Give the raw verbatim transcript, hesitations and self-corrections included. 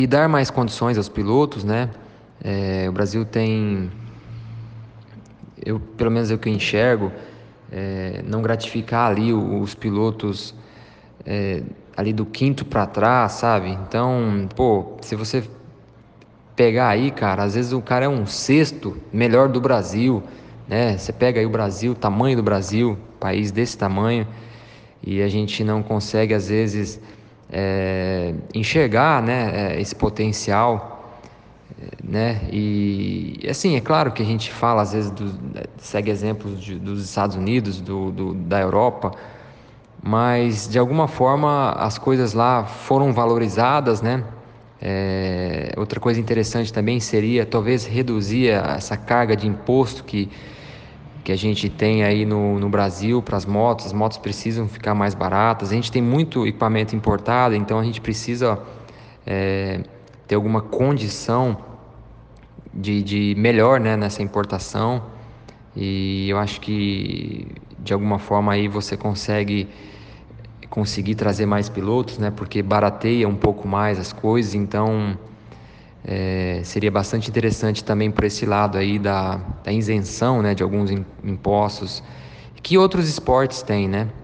e dar mais condições aos pilotos, né? É, o Brasil tem, eu, pelo menos é o que eu enxergo, é, não gratificar ali os pilotos é, ali do quinto para trás, sabe? Então, pô, se você pegar aí, cara, às vezes o cara é um sexto melhor do Brasil, né? Você pega aí o Brasil, o tamanho do Brasil, país desse tamanho, e a gente não consegue às vezes é, enxergar, né, esse potencial, né? E assim, é claro que a gente fala às vezes do, segue exemplos de, dos Estados Unidos, do, do, da Europa, mas de alguma forma as coisas lá foram valorizadas, né? É, outra coisa interessante também seria talvez reduzir essa carga de imposto que, que a gente tem aí no, no Brasil para as motos. As motos precisam ficar mais baratas. A gente tem muito equipamento importado, então a gente precisa é, ter alguma condição de, de melhor, né, nessa importação. E eu acho que de alguma forma aí você consegue conseguir trazer mais pilotos, né? Porque barateia um pouco mais as coisas, então é, seria bastante interessante também por esse lado aí da, da isenção, né, de alguns impostos que outros esportes têm, né?